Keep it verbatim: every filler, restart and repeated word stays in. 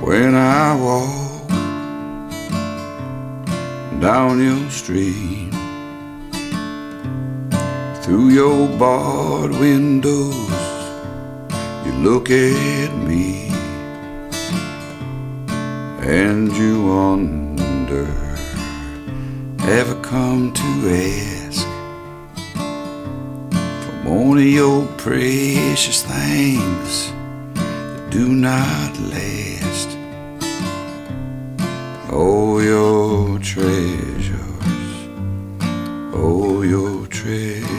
when I walk down your street, through your barred windows you look at me and you wonder, ever come to ask for one of your precious things that do not last? Oh, your treasures, oh, your treasures.